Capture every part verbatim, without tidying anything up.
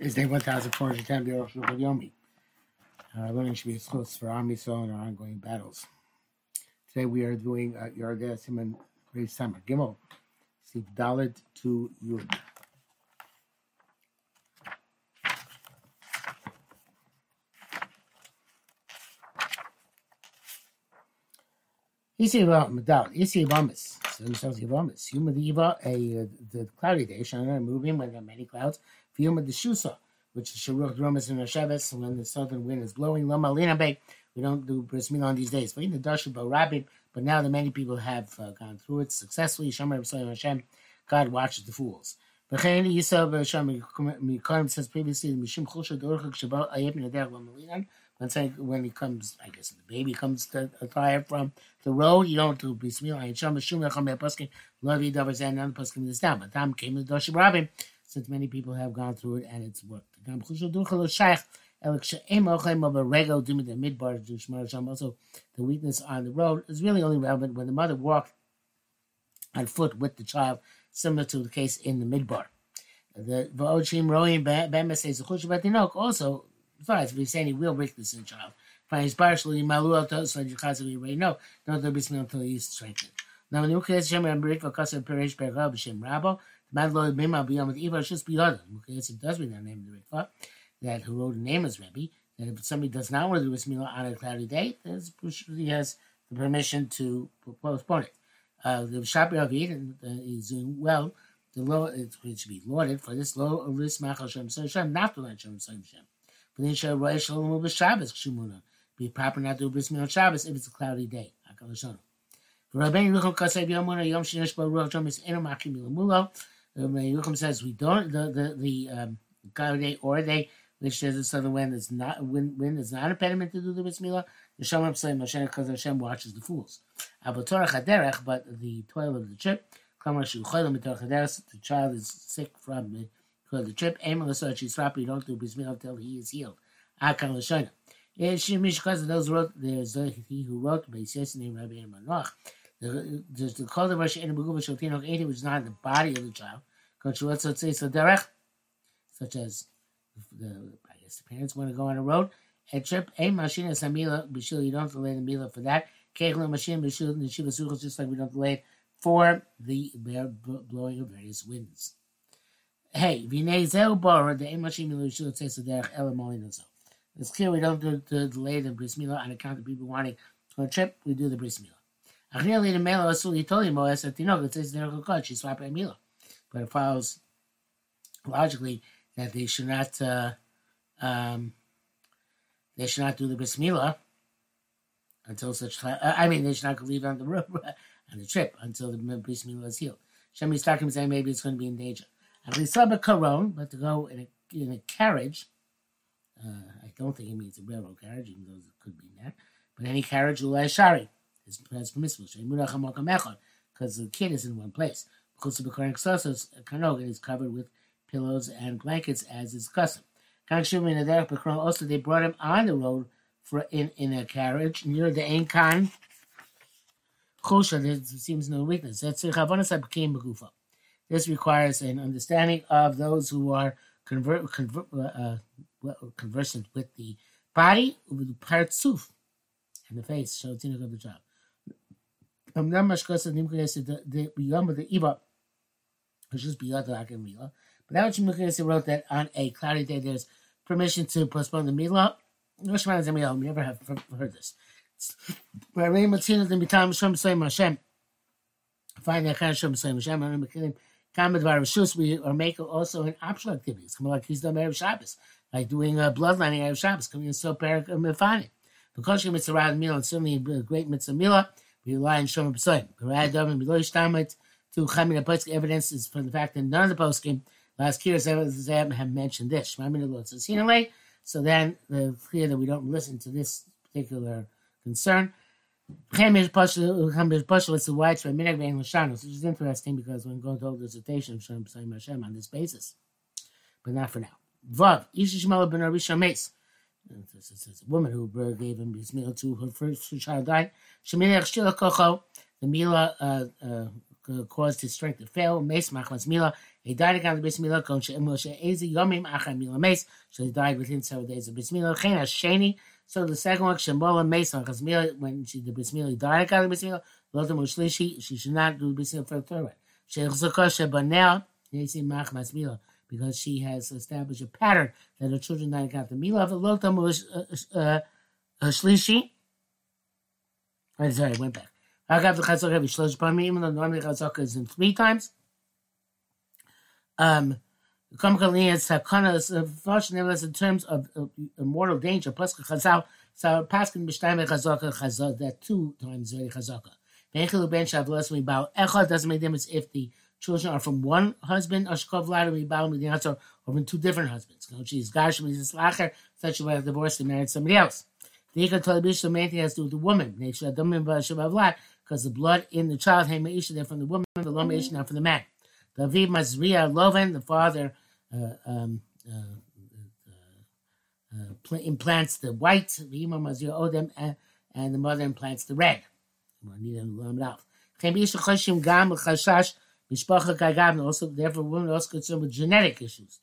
is day one thousand four hundred ten, the Rosh Yomi. Our learning should be a source for Army Soul in our ongoing battles. Today we are doing uh, Yardeh Simon Reis Summer. Gimel, Sif Dalet to Yud. Isi Medal, Isi Vamis. So themselves Vamis. Yuma the Eva, a the cloudy day, Shana moving when there are many clouds. Yuma the Shusa, which is Sharuch Dromas in Hasheves, when the southern wind is blowing. Loma Lina Bay. We don't do bris milah on these days. But in the Dashuba Rabbit, but now that many people have uh, gone through it successfully, Shomer B'Sayim Hashem, God watches the fools. V'chein Yisrael V'Shem Mikorim says previously, Mishim Chulsha Dorchak Shabbat Ayep Nader Lomalinan. When he comes, I guess the baby comes to attire from the road, you don't do bris milah. And Shomer Shum Yacham Paskin Lavi Davar Zan and Paskin is down. But Tam came to the Dashuba Rabbit, since many people have gone through it and it's worked. Gam Chulsha Dorchak Shaykh. Also, the weakness on the road is really only relevant when the mother walked on foot with the child, similar to the case in the midbar. The V'ochim Roim Bema says the Chush Batinok also, besides, if he's saying he will break this in child. Finds partially Malu so you already know, don't do this until he's strengthened. Now, when you look at Shem and Brick or Kasser Perish Bergab Shem Rabo, the Madlo Bima beyond with Eva should be other. It does mean that name of the Rikva. That who wrote the name as Rebbe, that if somebody does not want to do bris milah on a cloudy day, he has the permission to postpone it. Uh, the Shabbos Avid, and uh, he's doing well. The law it, it should be lauded for this law of this Machal Shem Shem, not to learn Shem Shem Shem. But then Shal Roy Shalom Ubis Shabbos Kshumuna. Be proper not to do bris milah on Shabbos if it's a cloudy day. Akal Hashanah. For Rabbeinu Yerucham Kasev Yom Muna Yom Shinish Ba Ruach Jom Is Eno Makim Milamulo. Rabbeinu Yerucham says we don't the the the um, cloudy day or day. Which says the southern wind is not wind, wind is not an impediment to do the bris milah. The Shomer B'Sayim Hashem because Hashem watches the fools. Abatorach Haderech, but the toil of the trip. Klamar Shu Cholim B'Torach Haderech. The child is sick from the, the trip. Aimel Asot Shisrap. You don't do bris milah until he is healed. Akal Lashona. Shemish because those wrote there's he who wrote Beis Yosef named Rabbi Manoach. There's the call of Rosh Enu Beguva Shaltinok eighty, which is not in the body of the child. Such as The, I guess the parents want to go on a road. A trip, a machine is a mila, b'shul, you don't delay the mila for that. Kegel machine, b'shul, the shiva suchos, just like we don't delay it for the blowing of various winds. Hey, v'nei zeu bar, the a machine mila, b'shul, it says the derech elam olinozo. It's clear we don't do, do delay the bris milah on account of people wanting to go on a trip, we do the bris milah. Achnei the mela, asul, he told him, oh, as a tinok, it says the derech okot, she swap a mila. But it follows logically that they should not, uh, um, they should not do the bris milah until such. Uh, I mean, they should not leave on the road on the trip until the bris milah is healed. Shemi Stakim saying maybe it's going to be in danger. At least a karon, but to go in a in a carriage. Uh, I don't think it means a railroad carriage, even though it could be that. But any carriage, ulai shari, is permissible. Because the kid is in one place. Because the B'Koren Ksosos Kanog is covered with pillows and blankets as is custom. Also, they brought him on the road for in, in a carriage near the Ein Khan. There seems no weakness. This requires an understanding of those who are convert, convert, uh, conversant with the body, with the partsuf, and the face. Show the of the job. The Eva, which is beyond the Akimila. But that which wrote that on a cloudy day there's permission to postpone the milah. No Shemana Zemiel, we never have heard this. Find that kind of Shem Shem Hashem. We are making also in optional activities, like he's done Erev Shabbos, like doing a bloodlining Erev Shabbos, coming in so parak mefani. Because you're mitzvah rad milah, and certainly a great mitzvah milah, we rely on Shem B'Sayim. Rad Dovim Beloy Shtamet to Chamin Apostle evidence is from the fact that none of the poskim last year have mentioned this. So then it's clear that we don't listen to this particular concern. It's the widespread minhag bein l'shanos, which is interesting because when going to hold dissertation of Shem B'Sayim Hashem on this basis, but not for now. Vav Isha Shemela ben Arisha Meis. It's a woman who gave him his meal to her first child died. Sheminach Shila Kocho. The milah uh, uh, caused his strength to fail. Meis Machmas Milah. He died again the bris milah kon she'emoshe ezi yomim achar milah meis. So he died within several days of bris milah. Chen hasheni. So the second one, shemola meis on chazmilah, when she the bris milah, he died again the bris milah. Lotam ushlishi, she should not do bris milah for the third one. She'chzaka shebanel yesi mach masmilah, because she has established a pattern that her children died again the milah. Lotam ushlishi. I'm sorry, I went back. I got the chazaka every shlosh parmi, even though normally chazaka is in three times. Um, nevertheless, in terms of uh, mortal danger, plus chazal, so paskin b'shtayim chazaka chazal, that two times very chazaka. V'echelu ben shavlos mibal echad doesn't make difference if the children are from one husband or shkov lad mibal midinatzor or from two different husbands. She's gash mizis lacher, such a way of divorce and married somebody else. The ikar telebish the main thing has to do with the woman. Because the blood in the child, hey meisha, they're from the woman, the lo meisha, not from the man. The aviv mazriya loven, the father uh, um, uh, uh, uh, pl- implants the white, the ima mazriya odem, uh, and the mother implants the red. Also, therefore, women are also concerned with genetic issues.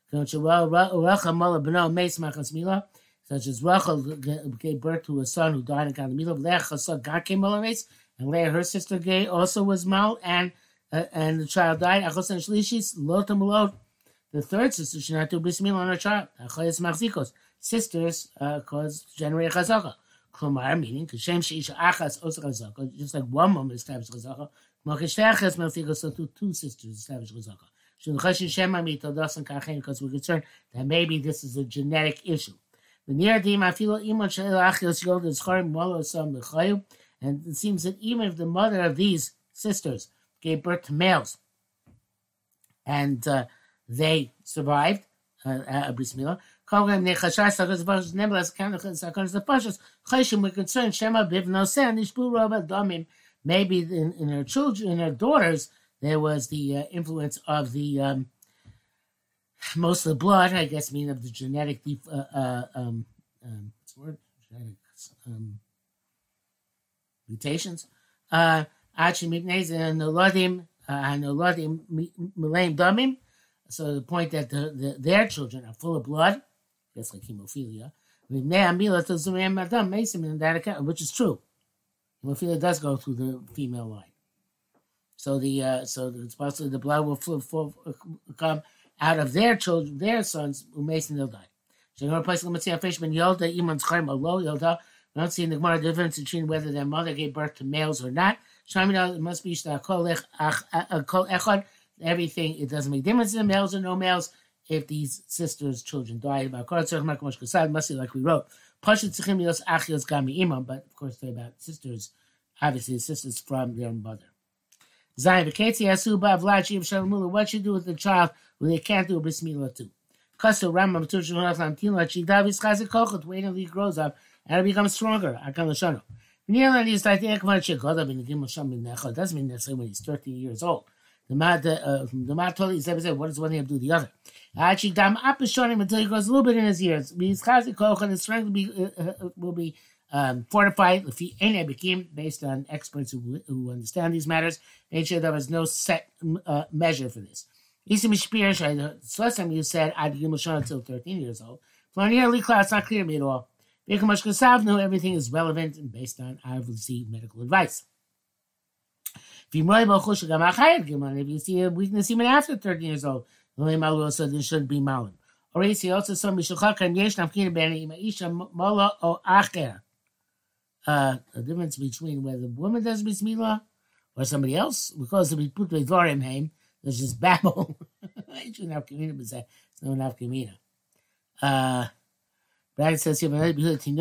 Such as Rachel gave birth to a son who died in Kadamila. Leah Chasad God came Malaves, and Leah, her sister, gay, also was mal, and uh, and the child died. Achosan Shlishis, Lotam Lod. The third sister should not do bris milah on her child. Achoyes Machzikos. Sisters uh, cause generate Chazaka. Klomar, meaning, Kashem Sheisha Achas Osa Chazaka, just like one woman established Chazaka. Mokeshtachas Machzikos, so two, two sisters established Chazaka. Because we're concerned that maybe this is a genetic issue. And it seems that even if the mother of these sisters gave birth to males and uh, they survived uh, bris milah, we're concerned maybe in, in her children, in her daughters, there was the uh, influence of the um, most of the blood, I guess, mean of the genetic def- uh, uh, um, um, what's the word? Genetic um, mutations. Uh, so the point that the, the, their children are full of blood, that's like hemophilia, which is true. Hemophilia does go through the female line. So the uh, so it's possible the blood will flow, flow, come out of their children, their sons, who Mason they'll die. So another place, let's see a freshman Yolda, Iman's Chaim, Alo, Yolda. We don't see in the Gemara difference between whether their mother gave birth to males or not. Shamina, it must be Kol Echad. Everything, it doesn't make difference in males or no males if these sisters' children die. About must be like we wrote. But of course, they're about sisters, obviously, sisters from their mother. What you do with the child when they can't do a bris milah too? Wait until he grows up and it becomes stronger. Doesn't mean necessarily when he's thirteen years old. The Mad uh, the Mad totally said, what does one thing have to do with the other? Actually, dam up is showing him until he goes a little bit in his years. His strength will be uh, uh, will be Um, fortified based on experts who, who understand these matters. Made sure there was no set uh, measure for this. Last time you said I'd give Moshe until thirteen years old. It's not clear to me at all. Everything is relevant and based on obviously medical advice. If you see a weakness even after thirteen years old, so there shouldn't be malim. Or he also saw Mishulchakan Yesh Nafkina Ben Isha Mola or Acher. Uh, the difference between whether the woman does bris milah or somebody else, because if we put the Dvarim Haim, there's just babble. It's no nafkamina. Uh, Brad says here, I'm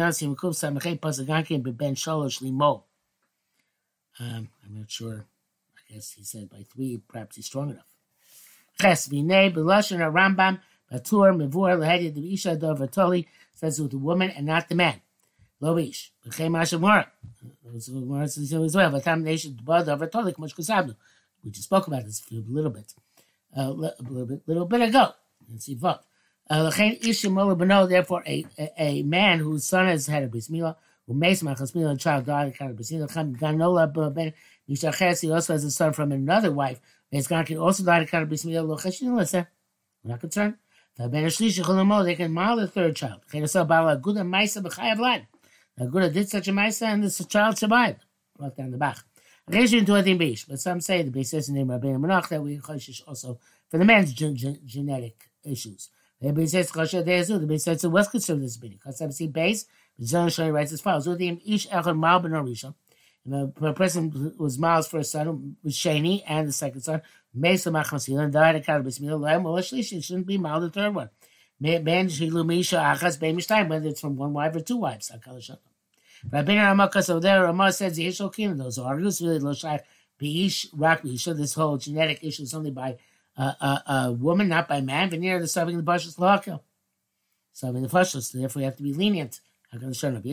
not sure. I guess he said by three, perhaps he's strong enough. Ches Vinay, Belushan, Rambam, Batur, Mevor, Lahedi, the Isha, Dovatoli, says with the woman and not the man. Loish. Became Ashamara. As well. By the time nation blood over Tolik much Kusabnu. We just spoke about this a little bit. Uh, a little bit little bit ago. Let's see what. Therefore, a, a, a man whose son has had a bris milah, who makes my bris milah, child died, kind of bris milah, he also has a son from another wife, Bezgan can also die to kind of bris milah lo cheshin lesa. We're not concerned. V'aben hashlishi chulamo, they can mal the third child. Chenosel bala guda ma'isa b'chayav lad. The Guda did such a ma'isa and this child survived. Brought down the Bach. Into a thing bish, but some say the base says in the name of Rabbeinu Menach that we choshish also for the man's gen- gen- genetic issues. The base says choshish de'ezu. The base says it was considered this bini. Because I see base, the Zohar Shani writes as follows: Udim ish echad mal ben Arisha. The person was Mal's first son was Shani, and the second son Mesa Machmasila, and died at Kadabismila. Laim Olashlish. It shouldn't be Mal the third one. Ben Shilu Misha Achas Bein Mishtayim, whether it's from one wife or two wives. Rabbeinu Ramakas over there, Ramah says the Ishol Kina, those argues really Loshach Beish Rak Beisha. This whole genetic issue is only by uh, a, a woman, not by man. Veneer the serving the Bashas Lahakil. Serving the Bashas, therefore you have to be lenient. The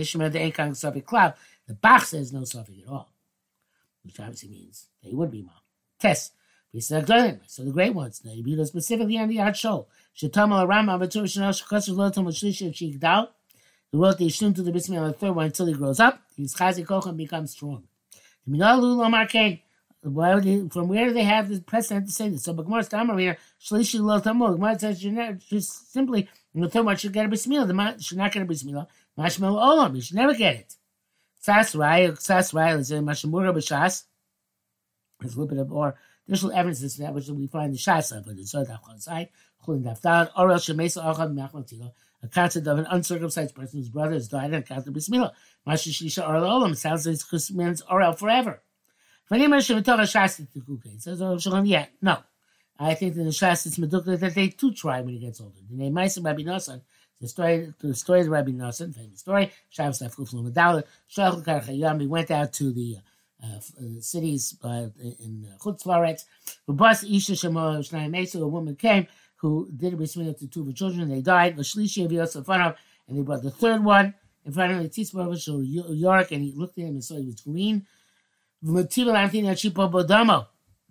Bach says no suffix at all, which obviously means they would be mom. Test. So the great ones, the specifically on the art show. Shetamal Rama Vatur Shana Shakasur Lotam Shlisha Chigdal. The wrote the Yishun to the Bismillah on the third one until he grows up. His Chazik Kocham becomes strong. The Minalu Lomar Kain. From where do they have the precedent to say this? So Bakmar Stamar here, Shlishi Lotamol. Gemara says just simply in the third one should get a Bismillah. The man should not get a Bismillah. Mashmel Olam. You should never get it. Sas Rai, Sas Rai is in Mashamura Bashas. There's a little bit of or additional evidence to that which we find in the Shas of it. It's Zod Achon Chulin Daftar, Orel Shemesa Achad Machmatilo. A concept of an uncircumcised person whose brother has died and counted Bismillah. Masha Shisha Orel Olam. Sounds like this means Orel forever. When you mention Metoch Shas, it says Orel Shalom. Yeah, no. I think that the Shas it's Medukah that they too try when he gets older. The name Ma'aser Rabbi Nosson. The story, the story of Rabbi Nosson, famous story. Shabbos Afkuflu Medallah. Shalach Karchayam. He went out to the uh, uh, cities uh, in Chutz La'aretz. Ubas Isha Shemo Shnai Mesa. A woman came who did a Bismillah to two of her children. They died. Vashlishi of Yosef Fanav, and they brought the third one in front of him. Tzisbar Vashol York, and he looked at him and saw he was green. V'motivah Anthony Achipo Bodamo,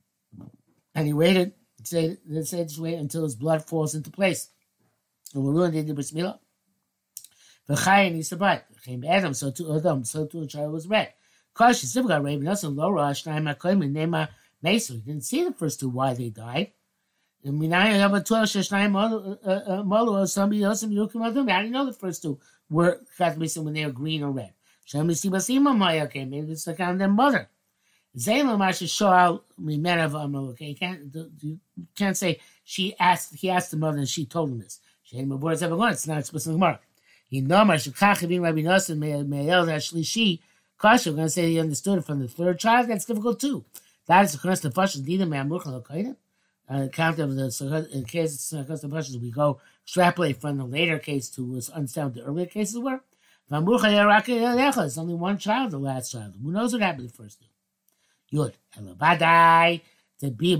and he waited. They said just wait until his blood falls into place. And we learned they did Bismillah. V'chai, and he survived. Came Adam, so to Adam, so to a child was red. Kosh Sivga Rabbi Nosson Lo Rosh Naim Hakoyim and Nema Mesa. He didn't see the first two why they died. And we now have a twelve Shashnai Molo or somebody else in Yukim Adam. How do you know the first two were Chatmisa when they were green or red? Shamisi Basima Maya came. Maybe it's like on their mother. Zayla Masha Shoal Mimenav Amalo. Okay, you can't you can't say she asked he asked the mother and she told him this. She had words ever gone. It's not explicit in the mark. He know Masha Kachavim Rabbi Nosson Me'el Shlishi. Kasha, we're going to say he understood it from the third child. That's difficult too. That is the Knas Nefashos Dina Me'amuchal Hakoyim. On account of the in case of the questions, we go extrapolate from the later case to understand what the earlier cases were. It's only one child, the last child. Who knows what happened to the first two? Yud. Elabadai. To be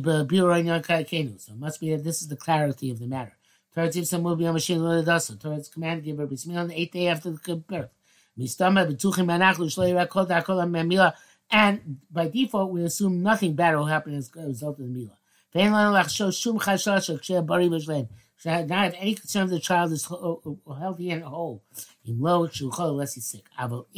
So it must be that this is the clarity of the matter. Torah's Torah's command give her Bismillah on the eighth day after the birth. And by default, we assume nothing bad will happen as a result of the Milah. Should not have any concern if the child is healthy and whole. Unless he's sick.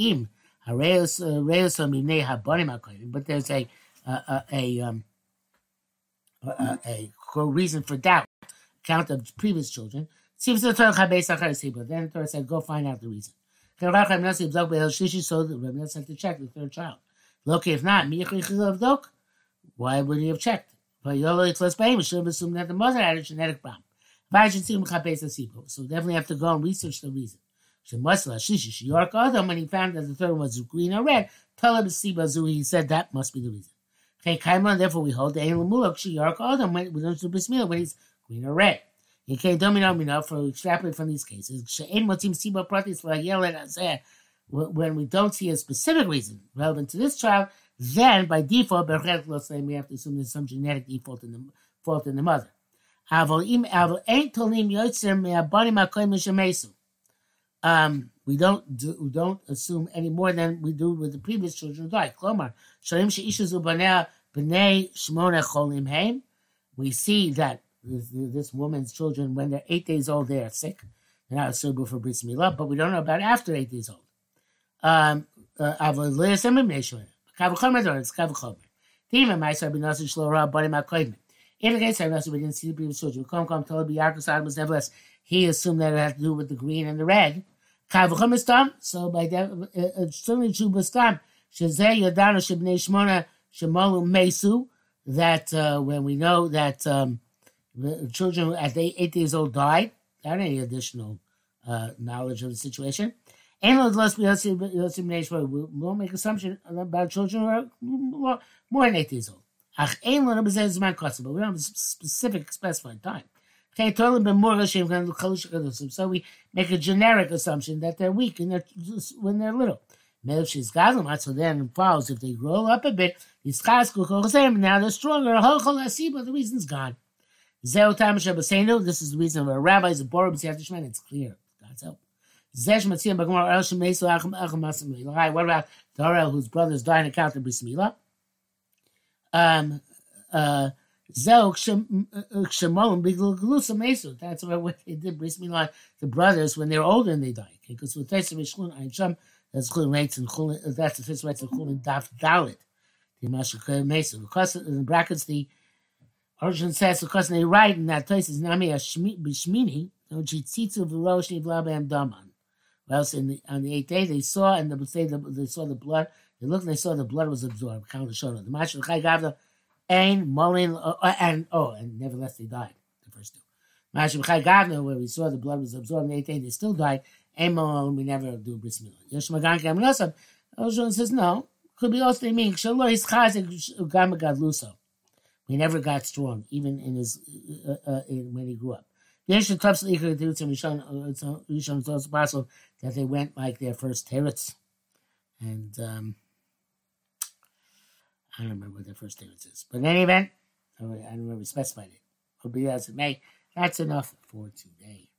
But there's a a a, um, a, a, a reason for doubt. Count of previous children. Then the Torah said, go find out the reason. So the Rebbe had to check the third child. Look, if not, why would he have checked? But you should have assumed that the mother had a genetic problem. So definitely have to go and research the reason. When he found that the third one was green or red, he said that must be the reason. Therefore, we hold the we don't do Bismillah when he's green or red. You can't domino me for extrapolate from these cases. When we don't see a specific reason relevant to this child, then by default, we have to assume there's some genetic default in the fault in the mother. Um, we don't do, we don't assume any more than we do with the previous children who died. We see that this, this woman's children, when they're eight days old, they are sick. They're not suitable for bris milah, but we don't know about after eight days old. Um, uh, Tima Meiser B'Nasi Shlora Bari Makoidman. In the case of Nasi, we didn't see the previous children. Come, come, told B'Yarkus Adamus. Nevertheless, he assumed that it had to do with the green and the red. So by that, it's certainly true. B'Stam Shezeh Yadana Shebnei Shmona Shemalu Mesu. That uh, when we know that um, the children at eight years old died, without any additional uh, knowledge of the situation. And we won't make assumption about children who are more, more than eight years old. But we don't have a specific specified time. So we make a generic assumption that they're weak and they're, when they're little. So then it follows if they grow up a bit, now they're stronger. But the reason's gone. This is the reason of our rabbis, the Borum, it's clear. God's help. What about Darel, whose brothers died in account of Bris Milah? Um, uh, that's what they did, Bris Milah, the brothers, when they were older and they died. Because with Tessim Shchun, Ein Sham, that's Chulin Reitz and Chulin, that's the first rights of Chulin Daf Dalit. The Mashakah Mesa. Because in brackets, the origin says, because they write in that place is Nami Bishmini, Chitzitzu V'Roshni V'Labam Daman. Well, in the, on the eighth day, they saw, and they would say that they saw the blood. They looked and they saw the blood was absorbed. Count the Shona. The Mashal Chai Gavda, Ein, Molin, and, oh, and nevertheless they died, the first two. Mashal Chai Gavda, where we saw the blood was absorbed on the eighth day, they still died. Ein, Molin, we never do Bris Milah. Yosh Magan Kam Yosef, Oshon says, no. Could be also they mean, Shalor is Chazik Gama Gadluso. He never got strong, even in his, uh, uh, in, when he grew up. It's also possible that they went like their first teretz. And um, I don't remember what their first teretz is. But in any event, I don't remember specified it. But be as it may, that's enough for today.